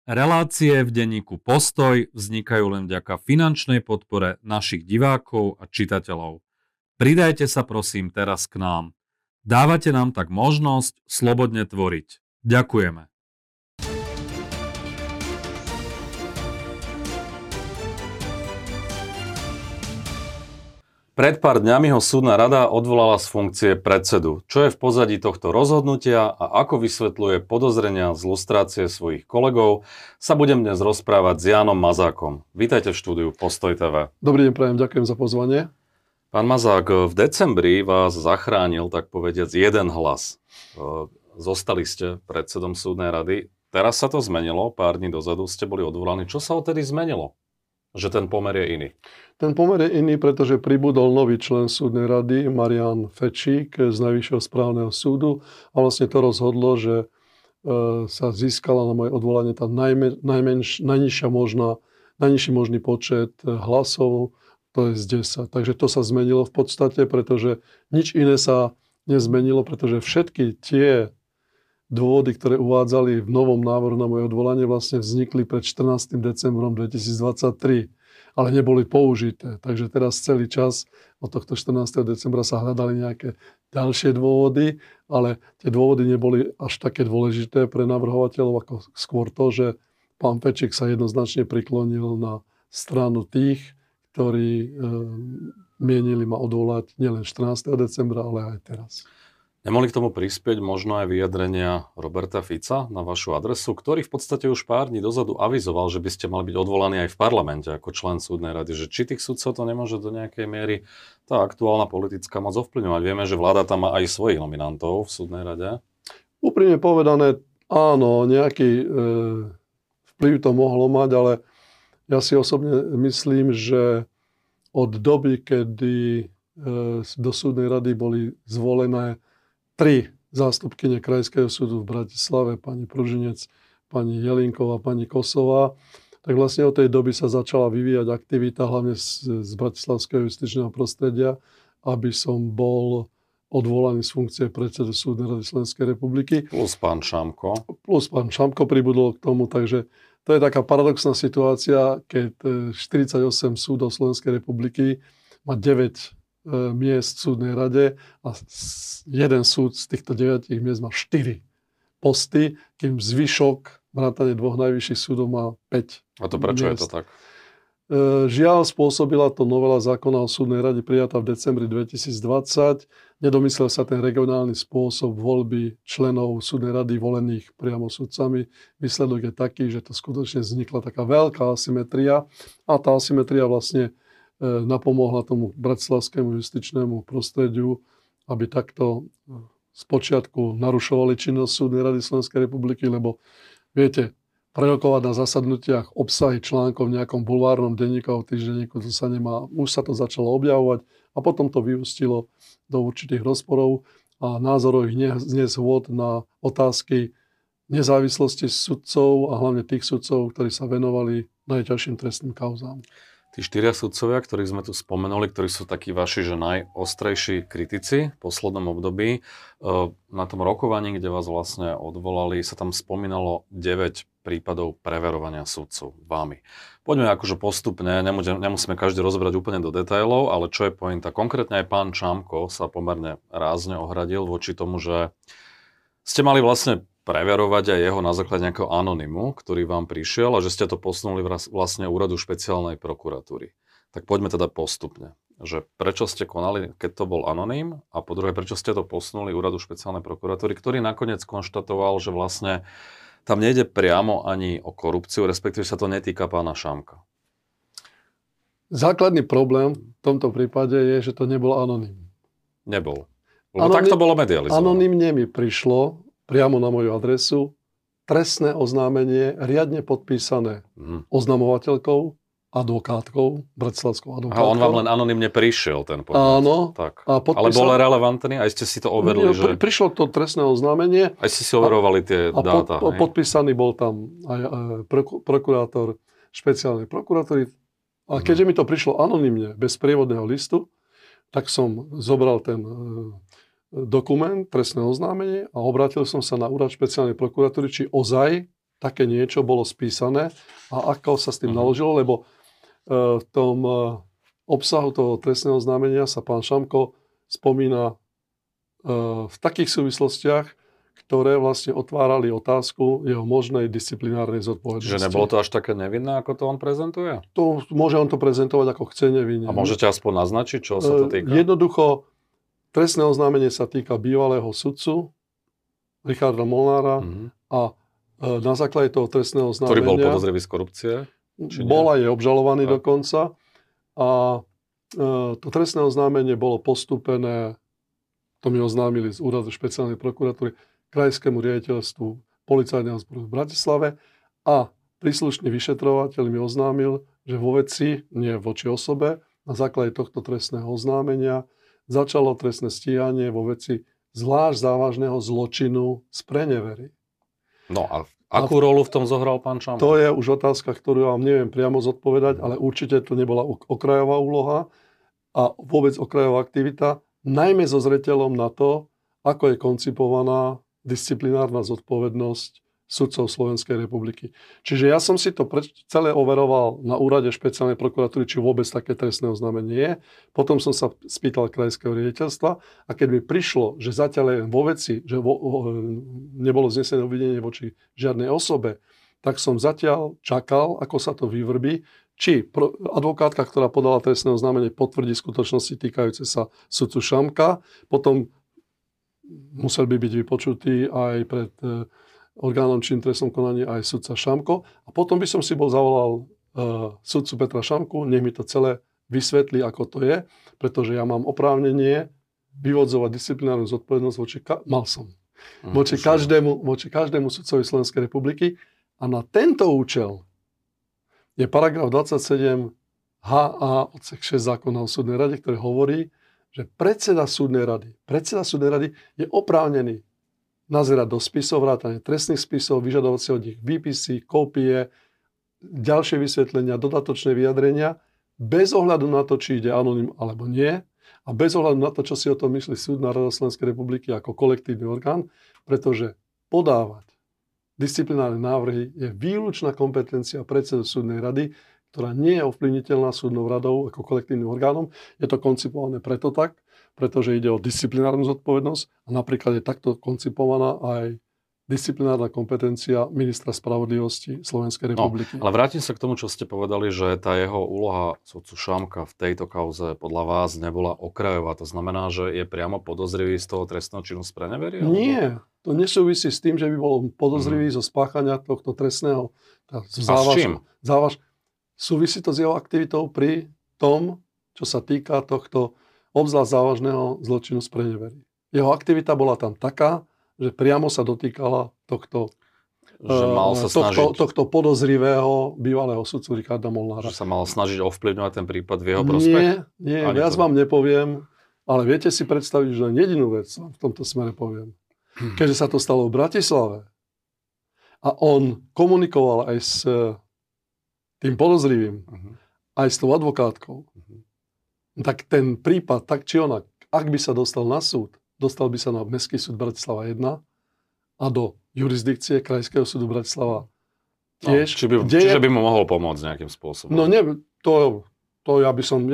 Relácie v denníku Postoj vznikajú len vďaka finančnej podpore našich divákov a čitateľov. Pridajte sa prosím teraz k nám. Dávate nám tak možnosť slobodne tvoriť. Ďakujeme. Pred pár dňami ho súdna rada odvolala z funkcie predsedu. Čo je v pozadí tohto rozhodnutia a ako vysvetľuje podozrenia z lustrácie svojich kolegov, sa budem dnes rozprávať s Jánom Mazákom. Vítajte v štúdiu Postoj TV. Dobrý deň, prajem, ďakujem za pozvanie. Pán Mazák, v decembri vás zachránil, tak povediac, jeden hlas. Zostali ste predsedom súdnej rady. Teraz sa to zmenilo, pár dní dozadu ste boli odvolaní. Čo sa odtedy zmenilo? Že ten pomer je iný? Ten pomer je iný, pretože pribudol nový člen súdnej rady, Marián Fečík z Najvyššieho správneho súdu. A vlastne to rozhodlo, že sa získala na moje odvolanie tá najnižší možný počet hlasov, to je z 10. Takže to sa zmenilo v podstate, pretože nič iné sa nezmenilo, pretože všetky tie dôvody, ktoré uvádzali v novom návrhu na moje odvolanie, vlastne vznikli pred 14. decembrom 2023, ale neboli použité. Takže teraz celý čas od tohto 14. decembra sa hľadali nejaké ďalšie dôvody, ale tie dôvody neboli až také dôležité pre navrhovateľov, ako skôr to, že pán Fečík sa jednoznačne priklonil na stranu tých, ktorí mienili ma odvolať nielen 14. decembra, ale aj teraz. Nemohli k tomu prispieť možno aj vyjadrenia Roberta Fica na vašu adresu, ktorý v podstate už pár dní dozadu avizoval, že by ste mali byť odvolaní aj v parlamente ako člen súdnej rady, že či tých sudcov to nemôže do nejakej miery tá aktuálna politická moc ovplyvňovať. Vieme, že vláda tam má aj svojich nominantov v súdnej rade. Úprimne povedané, áno, nejaký vplyv to mohlo mať, ale ja si osobne myslím, že od doby, kedy do súdnej rady boli zvolené 3 zástupkyne Krajského súdu v Bratislave, pani Pružinec, pani Jelinková, pani Kosová, tak vlastne od tej doby sa začala vyvíjať aktivita, hlavne z bratislavského justičného prostredia, aby som bol odvolaný z funkcie predsedu súdnej rady Slovenskej republiky. Plus pán Šamko. Plus pán Šamko pribudol k tomu, takže to je taká paradoxná situácia, keď 48 súdov Slovenskej republiky má 9 miest v súdnej rade a jeden súd z týchto 9 miest má 4 posty, kým zvyšok vrátane 2 najvyšších súdov má 5 A to prečo miest. je to tak? Žiaľ, spôsobila to novela zákona o súdnej rade prijatá v decembri 2020. Nedomyslel sa ten regionálny spôsob voľby členov súdnej rady volených priamo sudcami. Výsledok je taký, že to skutočne vznikla taká veľká asymetria a tá asymetria vlastne napomohla tomu bratislavskému justičnému prostrediu, aby takto spočiatku narušovali činnosť súdnej rady Slovenskej republiky, lebo viete, prerokovať na zasadnutiach obsahy článkov v nejakom bulvárnom denníku a týždenníku, to sa nemá, už sa to začalo objavovať a potom to vyústilo do určitých rozporov a názorových nezhôd na otázky nezávislosti sudcov a hlavne tých sudcov, ktorí sa venovali najťažším trestným kauzám. Tí 4 sudcovia, ktorých sme tu spomenuli, ktorí sú takí vaši, že najostrejší kritici v poslednom období, na tom rokovaní, kde vás vlastne odvolali, sa tam spomínalo 9 prípadov preverovania sudcov vami. Poďme akože postupne, nemusíme každý rozbrať úplne do detailov, ale čo je pointa? Konkrétne aj pán Čamko sa pomerne rázne ohradil voči tomu, že ste mali vlastne preverovať aj jeho na základe nejakého anonymu, ktorý vám prišiel a že ste to posunuli vlastne úradu špeciálnej prokuratúry. Tak poďme teda postupne. Že prečo ste konali, keď to bol anonym a po druhé, prečo ste to posunuli úradu špeciálnej prokuratúry, ktorý nakoniec konštatoval, že vlastne tam nejde priamo ani o korupciu, respektíve sa to netýka pána Šamka. Základný problém v tomto prípade je, že to nebol anonym. Nebol. Lebo tak to bolo medializované. Anonymne mi prišlo priamo na moju adresu trestné oznámenie, riadne podpísané oznamovateľkou, advokátkou, bratislavskou advokátkou. A on vám len anonymne prišiel, ten podnet. Áno. Tak. Ale bol relevantný? Aj ste si to overili? Že... Prišlo to trestné oznámenie. Aj ste si overovali tie dáta. A podpísaný bol tam aj prokurátor špeciálnej prokuratúry. A keďže mi to prišlo anonymne, bez prievodného listu, tak som zobral ten dokument, trestné oznámenie a obrátil som sa na úrad špeciálnej prokuratúry, či ozaj také niečo bolo spísané a ako sa s tým naložilo, lebo v tom obsahu toho trestného oznámenia sa pán Šamko spomína v takých súvislostiach, ktoré vlastne otvárali otázku jeho možnej disciplinárnej zodpovednosti. Že nebolo to až také nevinné, ako to on prezentuje? To môže on to prezentovať ako chce nevinne. A môžete aspoň naznačiť, čo sa to týka? Jednoducho, trestné oznámenie sa týka bývalého sudcu Richarda Molnára a na základe toho trestného oznámenia... Ktorý bol podozrivý z korupcie? Bol aj obžalovaný dokonca. A to trestné oznámenie bolo postúpené, to mi oznámili z úradu špeciálnej prokuratúry, krajskému riaditeľstvu policajného zboru v Bratislave a príslušný vyšetrovateľ mi oznámil, že vo veci, nie voči osobe, na základe tohto trestného oznámenia začalo trestné stíhanie vo veci zvlášť závažného zločinu z prenevery. No a akú rolu v tom zohral pán Šamko? To je už otázka, ktorú vám neviem priamo zodpovedať, ale určite to nebola okrajová úloha a vôbec okrajová aktivita, najmä so zreteľom na to, ako je koncipovaná disciplinárna zodpovednosť sudcov Slovenskej republiky. Čiže ja som si to celé overoval na úrade špeciálnej prokuratúry, či vôbec také trestné oznámenie je. Potom som sa spýtal krajského riaditeľstva a keď mi prišlo, že zatiaľ je vo veci, že nebolo znesené obvinenie voči žiadnej osobe, tak som zatiaľ čakal, ako sa to vyvrbí, či advokátka, ktorá podala trestné oznámenie, potvrdí skutočnosti týkajúce sa sudcu Šamka, potom musel by byť vypočutý aj pred orgánom činným trestnom konaní aj sudca Šamko. A potom by som si bol zavolal sudcu Petra Šamku, nech mi to celé vysvetlí, ako to je, pretože ja mám oprávnenie vyvodzovať disciplinárnu zodpovednosť voči každému sudcovi Slovenskej republiky. A na tento účel je paragraf 27 HA odsek 6 zákona o súdnej rade, ktorý hovorí, že predseda súdnej rady je oprávnený nazerať do spisov, vrátane trestných spisov, vyžadovať si od nich výpisy, kópie, ďalšie vysvetlenia, dodatočné vyjadrenia, bez ohľadu na to, či ide anonym alebo nie, a bez ohľadu na to, čo si o tom myslí Súdna rada Slovenskej republiky ako kolektívny orgán, pretože podávať disciplinárne návrhy je výlučná kompetencia predsedu súdnej rady, ktorá nie je ovplyvniteľná súdnou radou ako kolektívnym orgánom. Je to koncipované preto tak, pretože ide o disciplinárnu zodpovednosť a napríklad je takto koncipovaná aj disciplinárna kompetencia ministra spravodlivosti Slovenskej republiky. No, ale vrátim sa k tomu, čo ste povedali, že tá jeho úloha sudcu Šamka v tejto kauze podľa vás nebola okrajová. To znamená, že je priamo podozrivý z toho trestného činu z prenevery? Nie, to nesúvisí s tým, že by bol podozrivý zo spáchania tohto trestného. S čím? Súvisí to s jeho aktivitou pri tom, čo sa týka tohto obzvlášť závažného zločinu z prenevery. Jeho aktivita bola tam taká, že priamo sa dotýkala tohto podozrivého bývalého sudcu Richarda Molnára. Že sa mal snažiť ovplyvňovať ten prípad v jeho prospech? Nie, viac vám nepoviem, ale viete si predstaviť, že len jedinú vec v tomto smere poviem. Keďže sa to stalo v Bratislave a on komunikoval aj s tým podozrivým, aj s tou advokátkou, tak ten prípad, tak či onak, ak by sa dostal na súd, dostal by sa na Mestský súd Bratislava 1 a do jurisdikcie Krajského súdu Bratislava tiež. Čiže by mu mohol pomôcť nejakým spôsobom. No nie, to ja by som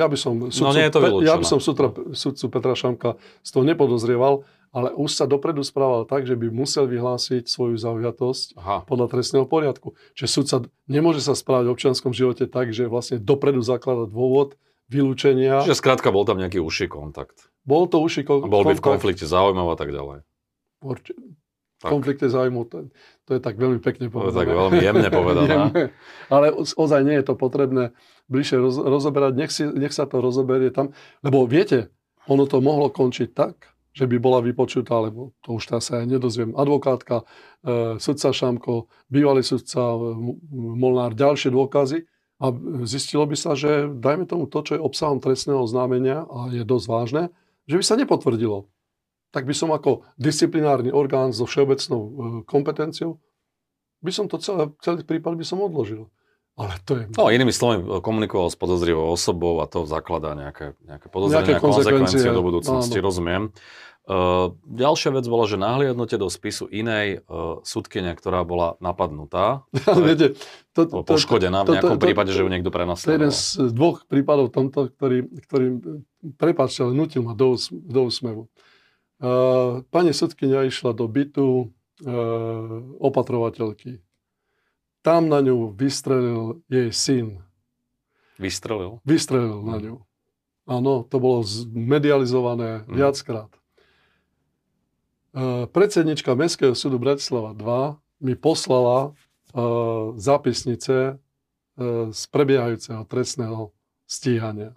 sudcu Petra Šamka z toho nepodozrieval, ale už sa dopredu správal tak, že by musel vyhlásiť svoju zaujatosť podľa trestného poriadku. Čiže sudca nemôže sa správať v občianskom živote tak, že vlastne dopredu zakladá dôvod vylúčenia. Čiže skrátka bol tam nejaký užší kontakt. Bol to užší kontakt. Bol by v konflikte záujmov a tak ďalej. V konflikte záujmov, to je tak veľmi pekne povedané. To je tak veľmi jemne povedané. Ale ozaj nie je to potrebné bližšie rozoberať. Nech sa to rozoberie tam. Lebo viete, ono to mohlo končiť tak, že by bola vypočutá, alebo to už sa aj nedozviem, advokátka, sudca Šamko, bývalý sudca Molnár, ďalšie dôkazy a zistilo by sa, že dajme tomu to, čo je obsahom trestného oznámenia a je dosť vážne, že by sa nepotvrdilo. Tak by som ako disciplinárny orgán so všeobecnou kompetenciou, by som to celý prípad by som odložil. Ale to je... No, inými slovami, komunikoval s podozrivou osobou a to zakladá nejaké podozrenie a konzekvencie do budúcnosti, áno. rozumiem. Ďalšia vec bola, že nahliadnutie do spisu inej sudkyne, ktorá bola napadnutá, Viete, poškodená v nejakom prípade, že ju niekto To je prenasledoval. jeden z dvoch prípadov tomto, ktorý prepáčte, ale nutil ma do úsmevu. Pani sudkyňa išla do bytu opatrovateľky. Tam na ňu vystrelil jej syn. Vystrelil? Vystrelil na ňu. Áno, to bolo medializované viackrát. Predsednička Mestského súdu Bratislava 2 mi poslala zápisnice z prebiehajúceho trestného stíhania.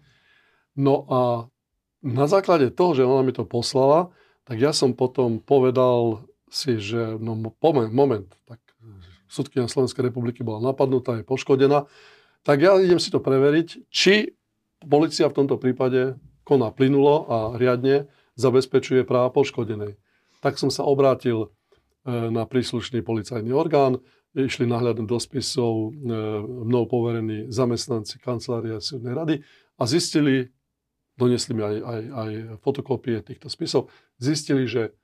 No a na základe toho, že ona mi to poslala, tak ja som potom povedal si, že no moment, tak sudkyňa Slovenskej republiky bola napadnutá, je poškodená, tak ja idem si to preveriť, či polícia v tomto prípade koná plynulo a riadne zabezpečuje práva poškodenej. Tak som sa obrátil na príslušný policajný orgán, išli nahľadnúť do spisov mnou poverení zamestnanci kancelárie súdnej rady a zistili, donesli mi aj fotokópie týchto spisov, zistili, že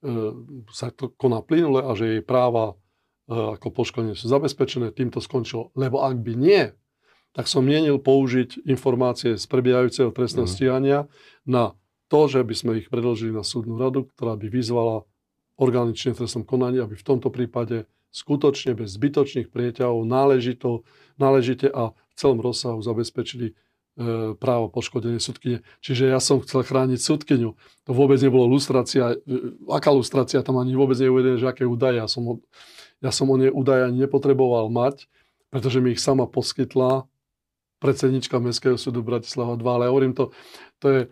sa to koná plynule a že jej práva ako poškodenie sú zabezpečené, týmto skončilo. Lebo ak by nie, tak som mienil použiť informácie z prebiehajúceho trestného stíhania na to, že by sme ich predložili na súdnu radu, ktorá by vyzvala orgány činné v trestnom konaní, aby v tomto prípade skutočne bez zbytočných prieťahov náležite a v celom rozsahu zabezpečili právo poškodenie sudkyne. Čiže ja som chcel chrániť sudkyňu. To vôbec nebolo lustrácia. Aká lustrácia? Tam ani vôbec nie je uvedené, že aké údaje. Ja som o nej údaje ani nepotreboval mať, pretože mi ich sama poskytla predsednička Mestského súdu Bratislava 2. Ale hovorím to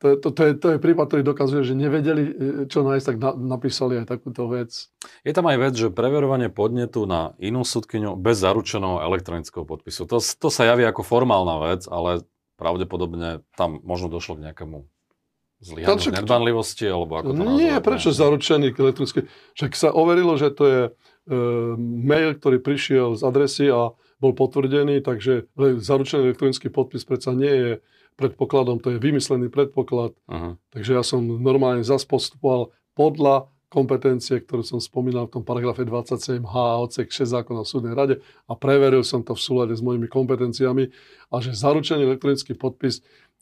je prípad, ktorý dokazuje, že nevedeli, čo nájsť, tak napísali aj takúto vec. Je tam aj vec, že preverovanie podnetu na inú sudkyňu bez zaručeného elektronického podpisu. To sa javí ako formálna vec, ale pravdepodobne tam možno došlo k nejakému zlyhaniu, nedbanlivosti, alebo ako to nazvať. Nie, prečo zaručený elektronický? Však sa overilo, že to je mail, ktorý prišiel z adresy a bol potvrdený, takže zaručený elektronický podpis predsa nie je predpokladom, to je vymyslený predpoklad. Uh-huh. Takže ja som normálne postupoval podľa kompetencie, ktorú som spomínal v tom paragrafe 27h odsek 6 zákona o súdnej rade a preveril som to v súlade s mojimi kompetenciami a že zaručený elektronický podpis,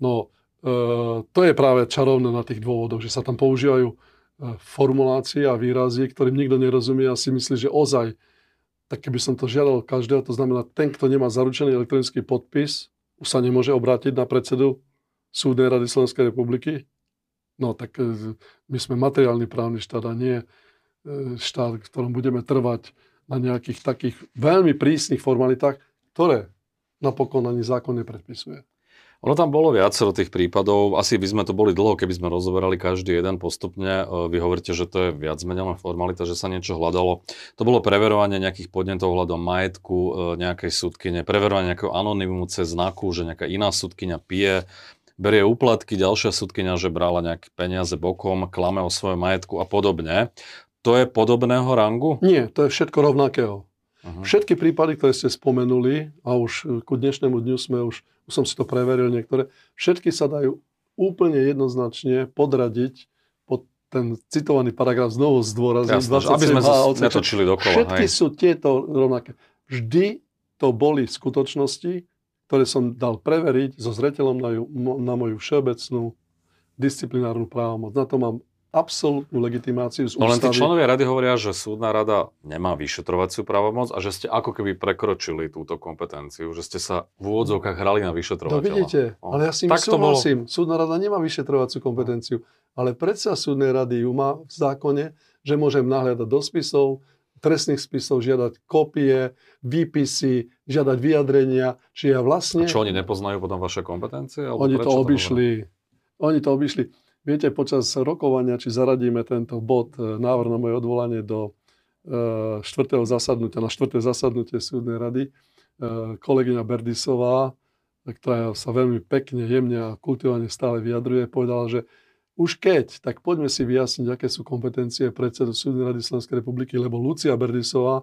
to je práve čarovné na tých dôvodoch, že sa tam používajú formulácie a výrazy, ktorým nikto nerozumie a si myslí, že ozaj, tak keby som to žiadal každého, to znamená, ten, kto nemá zaručený elektronický podpis, už sa nemôže obrátiť na predsedu Súdnej rady Slovenskej republiky. No tak my sme materiálny právny štát a nie štát, v ktorom budeme trvať na nejakých takých veľmi prísnych formalitách, ktoré napokon ani zákon nepredpisuje. Ono tam bolo viacero tých prípadov, asi by sme to boli dlho, keby sme rozoberali každý jeden postupne. Vy hovoríte, že to je viac menej len formalita, že sa niečo hľadalo. To bolo preverovanie nejakých podnetov hľadom majetku nejakej sudkyne, preverovanie nejakého anonymu cez znaku, že nejaká iná sudkyňa pije, berie úplatky, ďalšia sudkyňa, že brala nejaké peniaze bokom, klame o svojom majetku a podobne. To je podobného rangu? Nie, to je všetko rovnakého. Uh-huh. Všetky prípady, ktoré ste spomenuli, a už ku dnešnému dňu už som si to preveril niektoré, všetky sa dajú úplne jednoznačne podradiť pod ten citovaný paragraf, znovu zdôrazniť. Jasne, aby sme sa netočili dokola. Všetky sú tieto rovnaké. Vždy to boli skutočnosti, ktoré som dal preveriť so zreteľom na moju všeobecnú disciplinárnu právomoc. Na to mám absolútnu legitimáciu z ústavy. No len tí členovia rady hovoria, že súdna rada nemá vyšetrovaciu právomoc a že ste ako keby prekročili túto kompetenciu, že ste sa v úvodzovkách hrali na vyšetrovateľa. To vidíte, ale ja si súhlasím. Súdna rada nemá vyšetrovaciu kompetenciu, ale predseda súdnej rady ju má v zákone, že môžem nahliadať do spisov, trestných spisov, žiadať kópie, výpisy, žiadať vyjadrenia. Čiže ja vlastne... A čo, oni nepoznajú potom vaše kompetencie? Oni to obišli. Viete, počas rokovania, či zaradíme tento bod, návrh na moje odvolanie do na štvrté zasadnutie súdnej rady, kolegyňa Berdisová, ktorá sa veľmi pekne, jemne a kultivovane stále vyjadruje, povedala, že už keď, tak poďme si vyjasniť, aké sú kompetencie predsedu Súdnej rady Slovenskej republiky, lebo Lucia Berdisová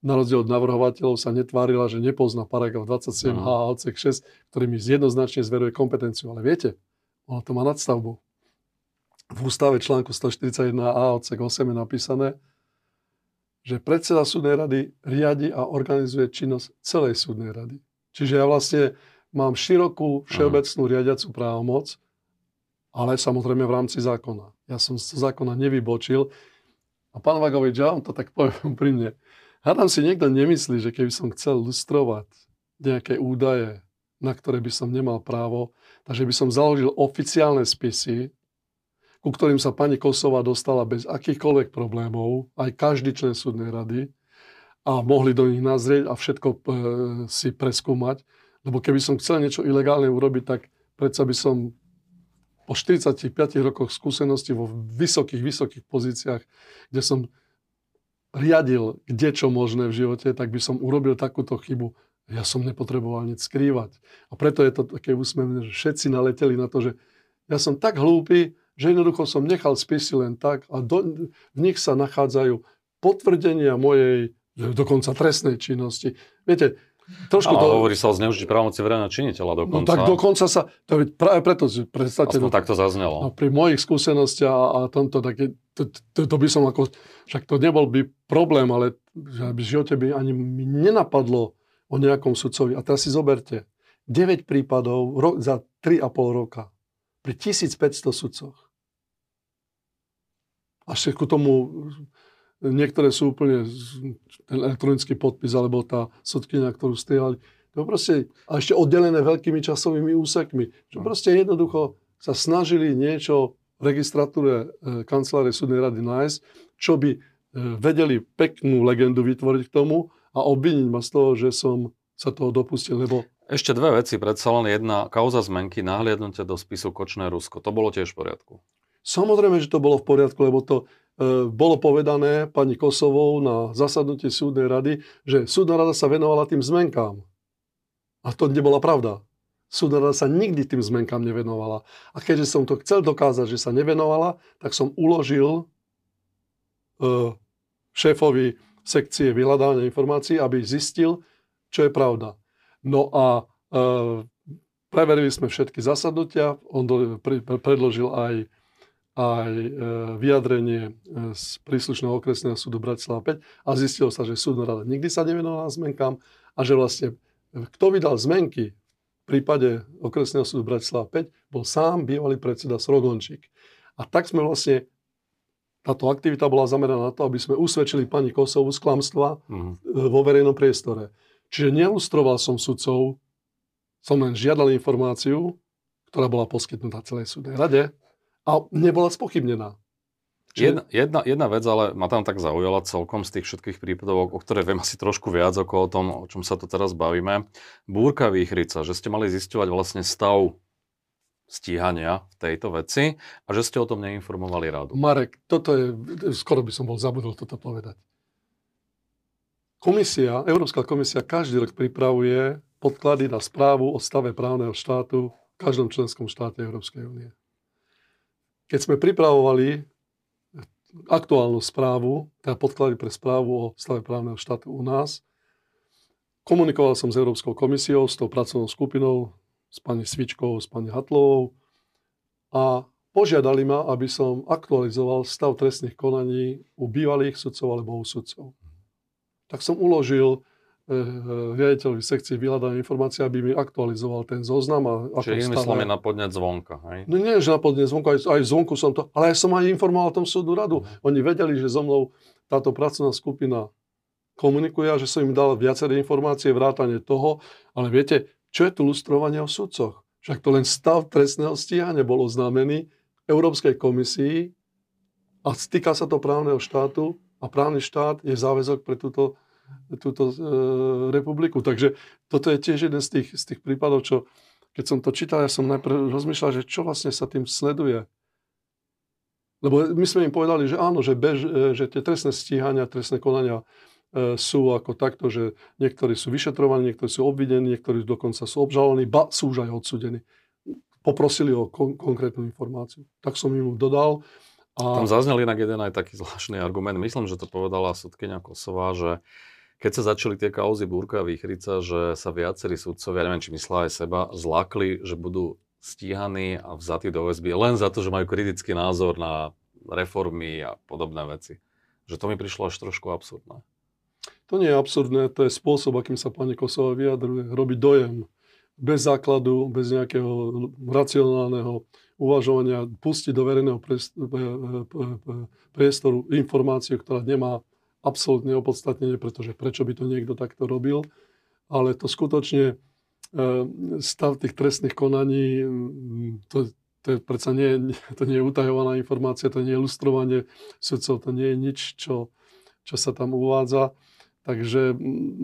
na rozdiel od navrhovateľov sa netvárila, že nepozná paragraf 27h odsek 6, ktorý mi jednoznačne zveruje kompetenciu. Ale viete, ono to má nadstavbu. V ústave článku 141a odsek 8 je napísané, že predseda súdnej rady riadi a organizuje činnosť celej súdnej rady. Čiže ja vlastne mám širokú všeobecnú riadiacu právomoc, ale samozrejme v rámci zákona. Ja som z zákona nevybočil. A pán Vagovič, ja vám to tak poviem pri mne. Hádam si niekto nemyslí, že keby som chcel lustrovať nejaké údaje, na ktoré by som nemal právo, takže by som založil oficiálne spisy, ku ktorým sa pani Kosová dostala bez akýchkoľvek problémov, aj každý člen súdnej rady, a mohli do nich nazrieť a všetko si preskúmať. Lebo keby som chcel niečo ilegálne urobiť, tak predsa by som po 45 rokoch skúsenosti vo vysokých pozíciách, kde som riadil kde čo možné v živote, tak by som urobil takúto chybu. Ja som nepotreboval nič skrývať. A preto je to také úsmevné, že všetci naleteli na to, že ja som tak hlúpy, že jednoducho som nechal spisy len tak a v nich sa nachádzajú potvrdenia mojej dokonca trestnej činnosti. Viete, trošku to... hovorí sa o zneužití právomoci verejného činiteľa dokonca. No tak dokonca sa... To práve preto, že predstavte... Aspoň takto zaznelo. No, pri mojich skúsenostiach a tomto, tak to by som ako... Však to nebol by problém, ale že v živote by ani mi nenapadlo o nejakom sudcovi. A teraz si zoberte. 9 prípadov za 3,5 roka. Pri 1500 sudcoch. A ešte ku tomu... Niektoré sú úplne ten elektronický podpis, alebo tá sudkyňa, ktorú strieľali. To proste, a ešte oddelené veľkými časovými úsekmi. Že proste jednoducho sa snažili niečo v registratúre kancelárie súdnej rady nájsť, čo by vedeli peknú legendu vytvoriť k tomu a obviniť ma z toho, že som sa toho dopustil. Lebo... Ešte dve veci, predsa len jedna kauza zmenky, nahliadnutie do spisu Kočner-Rusko. To bolo tiež v poriadku. Samozrejme, že to bolo v poriadku, lebo to bolo povedané pani Kosovou na zasadnutí súdnej rady, že súdna rada sa venovala tým zmenkám. A to nebola pravda. Súdna rada sa nikdy tým zmenkám nevenovala. A keďže som to chcel dokázať, že sa nevenovala, tak som uložil šéfovi sekcie vyhľadávania informácií, aby zistil, čo je pravda. No a preverili sme všetky zasadnutia. On predložil aj vyjadrenie z príslušného okresného súdu Bratislava 5 a zistilo sa, že súdna rada nikdy sa nevenovala zmenkám a že vlastne kto vydal zmenky v prípade okresného súdu Bratislava 5 bol sám bývalý predseda Srogončík. A tak sme vlastne, táto aktivita bola zameraná na to, aby sme usvedčili pani Kosovu z klamstva vo verejnom priestore. Čiže nelustroval som sudcov, som len žiadal informáciu, ktorá bola poskytnutá celej súdnej rade, a nebola spochybnená. Jedna vec, ale ma tam tak zaujala celkom z tých všetkých prípadov, o ktoré viem asi trošku viac ako o tom, o čom sa tu teraz bavíme. Búrka Výchrica, že ste mali zisťovať vlastne stav stíhania v tejto veci a že ste o tom neinformovali radu. Marek, toto je, skoro by som bol zabudol toto povedať. Európska komisia každý rok pripravuje podklady na správu o stave právneho štátu v každom členskom štáte Európskej únie. Keď sme pripravovali aktuálnu správu, teda podklady pre správu o stave právneho štátu u nás, komunikoval som s Európskou komisiou, s tou pracovnou skupinou, s pani Svičkou, s pani Hatlovou a požiadali ma, aby som aktualizoval stav trestných konaní u bývalých sudcov alebo u sudcov. Tak som uložil riaditeľovi sekcie vyhľadania informácií, aby mi aktualizoval ten zoznam. Čiže inými slovami na podnet zvonka, hej? No nie, že na podnet zvonka, aj zvonku som to, ale ja som aj informoval o tom súdnu radu. Oni vedeli, že so mnou táto pracovná skupina komunikuje a že som im dal viaceré informácie, vrátane toho, ale viete, čo je tu lustrovanie o sudcoch? Však to len stav trestného stíhania bol oznámený Európskej komisii a týka sa to právneho štátu a právny štát je záväzok pre túto republiku. Takže toto je tiež jeden z tých prípadov, čo keď som to čítal, ja som najprv rozmýšľal, že čo vlastne sa tým sleduje. Lebo my sme im povedali, že áno, že tie trestné stíhania, trestné konania sú ako takto, že niektorí sú vyšetrovaní, niektorí sú obvinení, niektorí dokonca sú obžalovaní, ba sú už aj odsúdení. Poprosili o konkrétnu informáciu. Tak som im dodal. Tam zaznel inak jeden aj taký zvláštny argument. Myslím, že to povedala sudkyňa Kosová, že Keď sa začali tie kauzy Búrka a Výchrica, že sa viacerí sudcovia, neviem, či myslia aj seba, zlákli, že budú stíhaní a vzatí do väzby len za to, že majú kritický názor na reformy a podobné veci. Že to mi prišlo až trošku absurdné. To nie je absurdné, to je spôsob, akým sa pani Kosová vyjadruje. Robí dojem. Bez základu, bez nejakého racionálneho uvažovania, pustiť do verejného priestoru informáciu, ktorá nemá absolútne opodstatnenie, pretože prečo by to niekto takto robil. Ale to skutočne stav tých trestných konaní, to je predsa to nie je utajovaná informácia, to nie je lustrovanie sudcov, to nie je nič, čo sa tam uvádza. Takže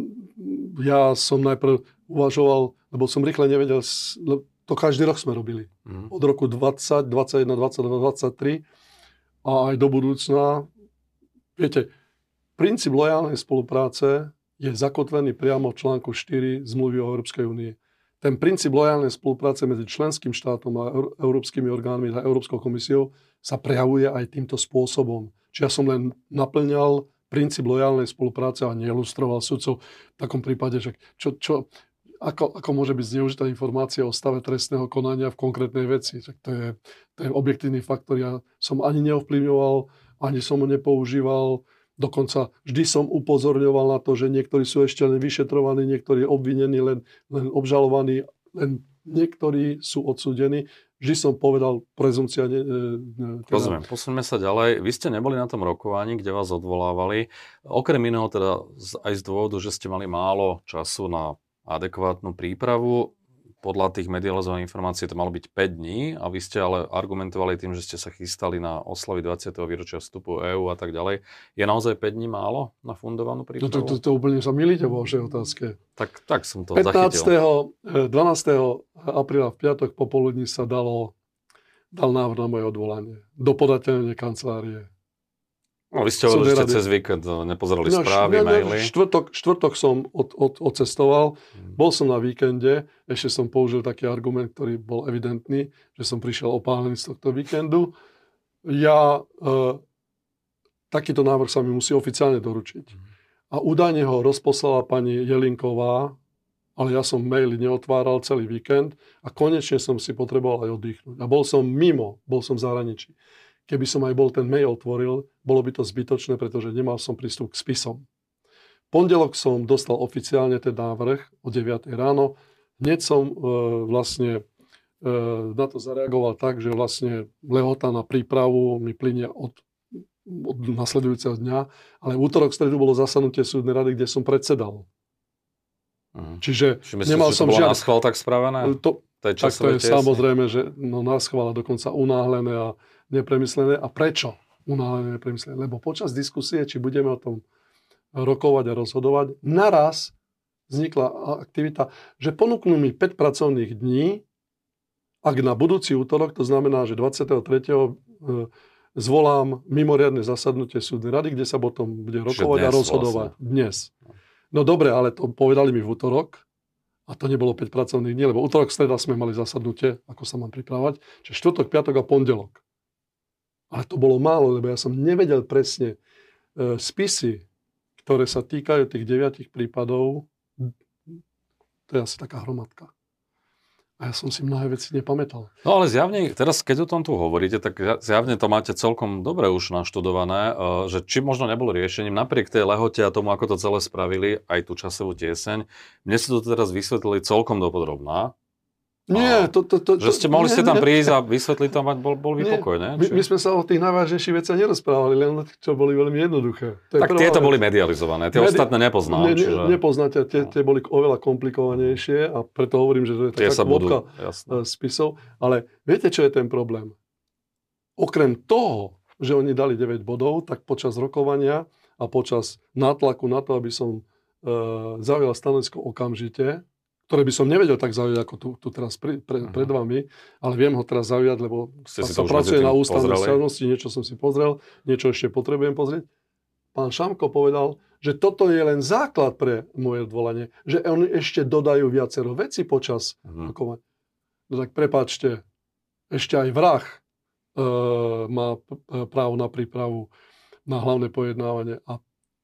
ja som najprv uvažoval, lebo som rýchle nevedel, to každý rok sme robili. Od roku 20, 21, 22, 23 a aj do budúcna. Viete, princíp lojálnej spolupráce je zakotvený priamo v článku 4 zmluvy o Európskej únie. Ten princíp lojálnej spolupráce medzi členským štátom a európskymi orgánmi a Európskou komisiou sa prejavuje aj týmto spôsobom. Čiže ja som len naplňal princíp lojálnej spolupráce a nelustroval sudcov v takom prípade, že ako môže byť zneužitá informácia o stave trestného konania v konkrétnej veci. To je objektívny faktor. Ja som ani neovplyvňoval, ani som ho nepoužíval. Dokonca vždy som upozorňoval na to, že niektorí sú ešte len vyšetrovaní, niektorí obvinení, len obžalovaní, len niektorí sú odsúdení. Vždy som povedal prezumcia. Rozumiem, posuňme sa ďalej. Vy ste neboli na tom rokovaní, kde vás odvolávali. Okrem iného teda aj z dôvodu, že ste mali málo času na adekvátnu prípravu. Podľa tých medializovaných informácií to malo byť 5 dní a vy ste ale argumentovali tým, že ste sa chystali na oslavy 20. výročia vstupu EÚ a tak ďalej. Je naozaj 5 dní málo na fundovanú prípravu? To úplne sa milíte vo vašej otázke. Tak som to 12. zachytil. apríla v piatok popoludní sa dal návrh na moje odvolanie do podateľnej kancelárie. No, vy ste hovorili, že ste cez víkend nepozerali správy, maily. Štvrtok som odcestoval, bol som na víkende, ešte som použil taký argument, ktorý bol evidentný, že som prišiel opálený z tohto víkendu. Takýto návrh sa mi musí oficiálne doručiť. A údajne ho rozposlala pani Jelinková, ale ja som maily neotváral celý víkend a konečne som si potreboval aj oddychnúť. A bol som v zahraničí. Keby som aj bol ten mail otvoril, bolo by to zbytočné, pretože nemal som prístup k spisom. Pondelok som dostal oficiálne ten návrh o 9 ráno. Hneď som na to zareagoval tak, že vlastne lehota na prípravu mi plynie od nasledujúceho dňa, ale v útorok, stredu bolo zasadnutie súdnej rady, kde som predsedal. Čiže nemal som žiadne... na schvál tak spravené? To je samozrejme, že na schvál dokonca unáhlené a nepremyslené. A prečo unáhlené nepremyslené? Lebo počas diskusie, či budeme o tom rokovať a rozhodovať, naraz vznikla aktivita, že ponúknú mi 5 pracovných dní, ak na budúci útorok, to znamená, že 23. zvolám mimoriadne zasadnutie súdnej rady, kde sa potom bude rokovať a rozhodovať. Vlastne. Dnes. No dobre, ale to povedali mi v útorok a to nebolo 5 pracovných dní, lebo útorok, streda sme mali zasadnutie, ako sa mám pripravať, čiže štvrtok, piatok a pondelok. Ale to bolo málo, lebo ja som nevedel presne spisy, ktoré sa týkajú tých 9 prípadov. To je asi taká hromadka. A ja som si mnohé veci nepamätal. No ale zjavne, teraz keď o tom tu hovoríte, tak zjavne to máte celkom dobre už naštudované, že či možno nebolo riešením, napriek tej lehote a tomu, ako to celé spravili, aj tú časovú tieseň, mne si to teraz vysvetlili celkom dopodrobná. Nie, že ste mohli tam prísť a vysvetliť to, bol by pokoj, ne? My sme sa o tých najvážnejších veciach nerozprávali, len o tých, čo boli veľmi jednoduché. Tak tieto boli medializované, tie ostatné nepoznám. Nepoznáte, tie boli oveľa komplikovanejšie a preto hovorím, že to je taká kvopka spisov. Ale viete, čo je ten problém? Okrem toho, že oni dali 9 bodov, tak počas rokovania a počas nátlaku na to, aby som zaujal stanovisko okamžite, ktoré by som nevedel tak zaujať, ako tu teraz pred vami, ale viem ho teraz zaujať, lebo sa pracuje na ústavnej sťažnosti, niečo som si pozrel, niečo ešte potrebujem pozrieť. Pán Šamko povedal, že toto je len základ pre moje odvolanie, že oni ešte dodajú viacero vecí počas rokovania. No tak prepáčte, ešte aj vrah má právo na prípravu na hlavné pojednávanie a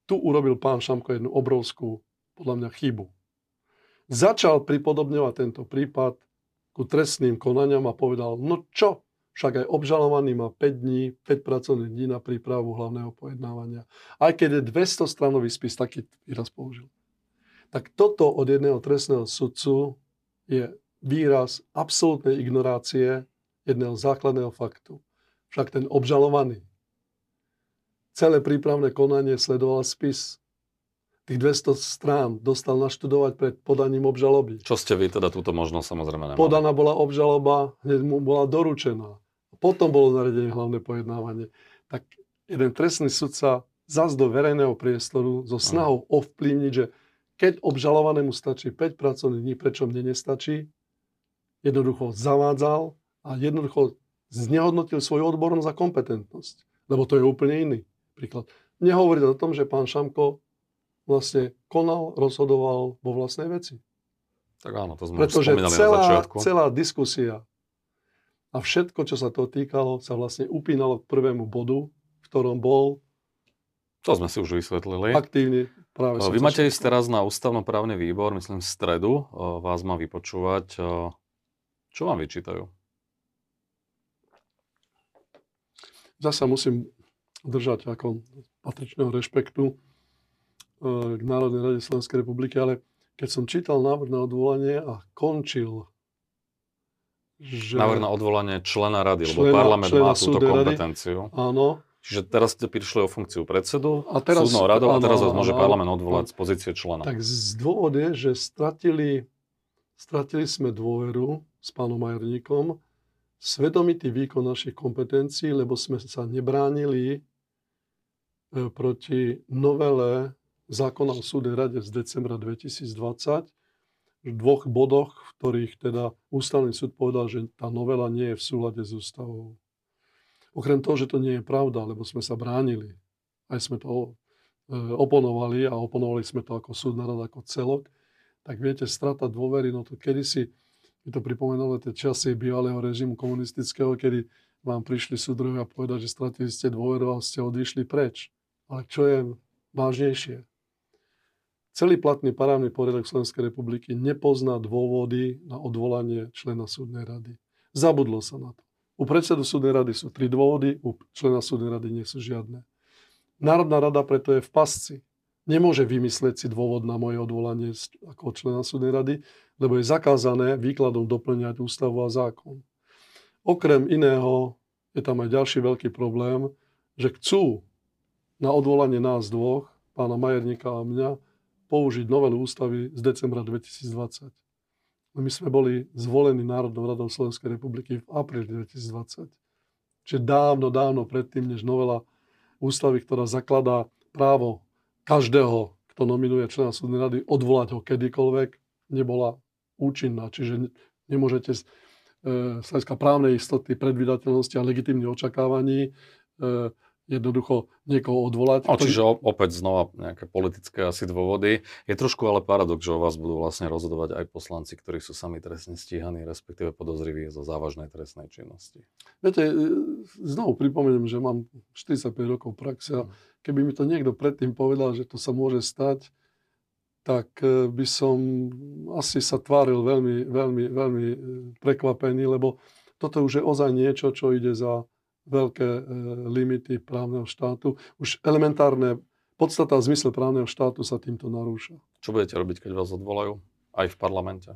tu urobil pán Šamko jednu obrovskú, podľa mňa, chybu. Začal pripodobňovať tento prípad ku trestným konaniam a povedal, no čo, však aj obžalovaný má 5 dní, 5 pracovných dní na prípravu hlavného pojednávania. Aj keď je 200-stranový spis, taký výraz použil. Tak toto od jedného trestného sudcu je výraz absolútnej ignorácie jedného základného faktu. Však ten obžalovaný celé prípravné konanie sledoval spis. Tých 200 strán dostal naštudovať pred podaním obžaloby. Čo ste vy teda túto možnosť samozrejme nemali? Podaná bola obžaloba, hneď mu bola doručená. Potom bolo naredené hlavné pojednávanie. Tak jeden trestný sudca zas do verejného priestoru so snahou ovplyvniť, že keď obžalovanému stačí 5 pracovných dní, prečo mne nestačí, jednoducho zavádzal a jednoducho znehodnotil svoju odbornosť a kompetentnosť. Lebo to je úplne iný príklad. Nehovoriť o tom, že pán Šamko vlastne konal, rozhodoval vo vlastnej veci. Tak áno, to sme pretože už spomínali na začiatku. celá diskusia a všetko, čo sa toho týkalo, sa vlastne upínalo k prvému bodu, v ktorom bol To sme si už vysvetlili. aktívny práve Vy máte ísť teraz na ústavnoprávny výbor, myslím v stredu, vás má vypočúvať. Čo vám vyčítajú? Zasa musím držať ako patričného rešpektu k Národnej rade Slovenskej republiky, ale keď som čítal návrh na odvolanie a končil, že Návrh na odvolanie člena rady, lebo parlament má túto kompetenciu. Áno. Čiže teraz ste prišli o funkciu predsedu teraz, súdnou radou a teraz vás áno, môže áno, parlament odvolať z pozície člena. Tak dôvod je, že stratili sme dôveru s pánom Majerníkom, svedomitý výkon našich kompetencií, lebo sme sa nebránili proti novele zákona o súdnej rade z decembra 2020 v dvoch bodoch, v ktorých teda ústavný súd povedal, že tá novela nie je v súlade s ústavou. Okrem toho, že to nie je pravda, lebo sme sa bránili, aj sme to oponovali a oponovali sme to ako súdna rada, ako celok, tak viete, strata dôvery, no to kedysi, mi to pripomenulo tie časy bývalého režimu komunistického, kedy vám prišli súdruhovia povedať, že stratili ste dôveru a ste odišli preč. Ale čo je vážnejšie? Celý platný právny poriadok Slovenskej republiky nepozná dôvody na odvolanie člena súdnej rady. Zabudlo sa na to. U predsedu súdnej rady sú 3 dôvody, u člena súdnej rady nie sú žiadne. Národná rada preto je v pasci. Nemôže vymyslieť si dôvod na moje odvolanie ako člena súdnej rady, lebo je zakázané výkladom doplňať ústavu a zákon. Okrem iného je tam aj ďalší veľký problém, že chcú na odvolanie nás dvoch, pána Majerníka a mňa, použiť novelu ústavy z decembra 2020. My sme boli zvolení Národnou radou Slovenskej republiky v apríli 2020. Čiže dávno predtým, než novela ústavy, ktorá zakladá právo každého, kto nominuje člena súdnej rady, odvolať ho kedykoľvek, nebola účinná. Čiže nemôžete z hľadiska právnej istoty, predvídateľnosti a legitímnych očakávaní jednoducho niekoho odvolať. Čiže opäť znova nejaké politické asi dôvody. Je trošku ale paradox, že o vás budú vlastne rozhodovať aj poslanci, ktorí sú sami trestne stíhaní, respektíve podozriví zo závažnej trestnej činnosti. Viete, znovu pripomeniem, že mám 45 rokov praxe a keby mi to niekto predtým povedal, že to sa môže stať, tak by som asi sa tváril veľmi prekvapený, lebo toto už je ozaj niečo, čo ide za veľké limity právneho štátu. Už elementárne podstata a zmysel právneho štátu sa týmto narúša. Čo budete robiť, keď vás odvolajú? Aj v parlamente?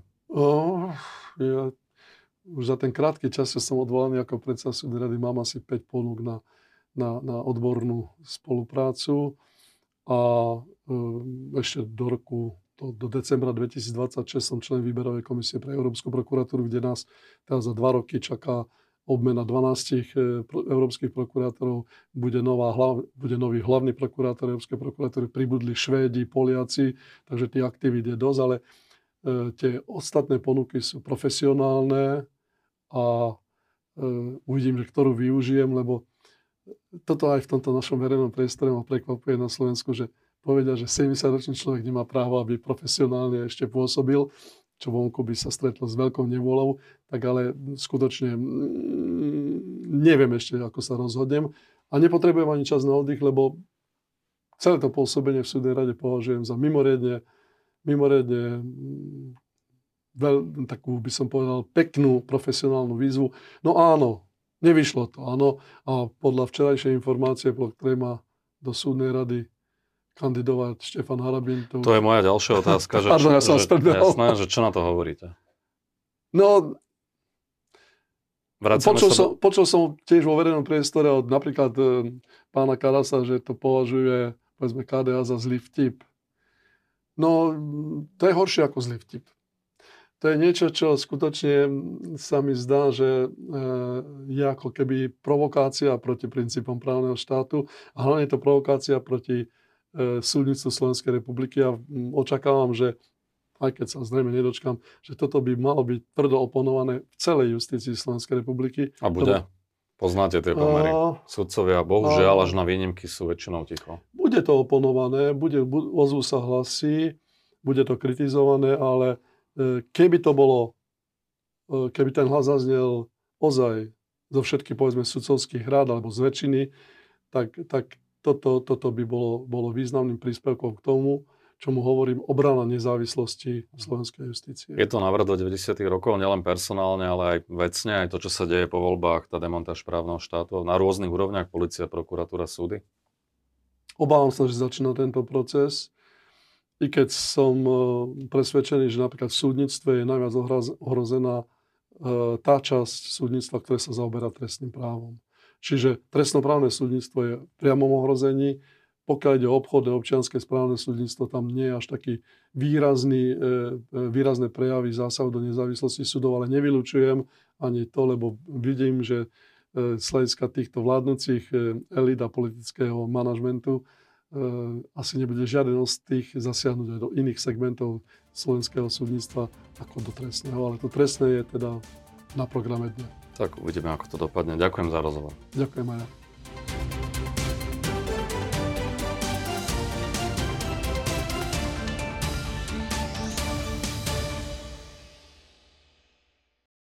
Ja už za ten krátky čas, čo som odvolaný ako predseda súdnej rady, mám asi 5 ponúk na odbornú spoluprácu a ešte do decembra 2026 som člen výberovej komisie pre Európsku prokuratúru, kde nás teraz za 2 roky čaká obmena 12 európskych prokurátorov, bude nový hlavný prokurátor Európskej prokuratúry, pribudli Švédi, Poliaci, takže tých aktivít je dosť, ale tie ostatné ponuky sú profesionálne a uvidím, že ktorú využijem, lebo toto aj v tomto našom verejnom priestore ma prekvapuje na Slovensku, že povedia, že 70-ročný človek nemá právo, aby profesionálne ešte pôsobil, čo vonku by sa stretlo s veľkou nevôľou, tak ale skutočne neviem ešte, ako sa rozhodnem. A nepotrebujem ani čas na oddych, lebo celé to pôsobenie v súdnej rade považujem za mimoriadne takú, by som povedal, peknú profesionálnu výzvu. No áno, nevyšlo to, áno. A podľa včerajšej informácie, po ktorej má do súdnej rady kandidovať Štefan Harabin. To je moja ďalšia otázka. Pardon, ja som jasné, že čo na to hovoríte? No, Počul počul som tiež vo verejnom priestore od napríklad pána Karasa, že to považuje, povedzme, KDH za zlý vtip. No, to je horšie ako zlý vtip. To je niečo, čo skutočne sa mi zdá, že je ako keby provokácia proti princípom právneho štátu a hlavne je to provokácia proti súdnictvu Slovenskej republiky a očakávam, že aj keď sa zrejme nedočkam, že toto by malo byť tvrdo oponované v celej justícii Slovenskej republiky. A bude? Poznáte tie pomery. Sudcovia, bohužiaľ, až na výnimky sú väčšinou ticho. Bude to oponované, ozvú sa hlasy, bude to kritizované, ale keby ten hlas zaznel ozaj zo všetkých, povedzme, sudcovských rád alebo z väčšiny, tak toto by bolo významným príspevkom k tomu, čomu hovorím, obrana nezávislosti slovenskej justície. Je to návrat do 90. rokov, nielen personálne, ale aj vecne, aj to, čo sa deje po voľbách, tá demontáž právneho štátu na rôznych úrovniach, polícia, prokuratúra, súdy? Obávam sa, že začína tento proces, i keď som presvedčený, že napríklad v súdnictve je najviac ohrozená tá časť súdnictva, ktoré sa zaoberá trestným právom. Čiže trestnoprávne súdnictvo je v priamom ohrození. Pokiaľ ide o obchodné, občianske správne súdnictvo, tam nie je až taký výrazné prejavy zásahu do nezávislosti súdov, ale nevylučujem ani to, lebo vidím, že z hľadiska týchto vládnúcich elít a politického manažmentu asi nebude žiaden z tých zasiahnuť aj do iných segmentov slovenského súdnictva ako do trestného, ale to trestné je teda na programe dňa. Tak uvidíme, ako to dopadne. Ďakujem za rozhovor. Ďakujem aj ja.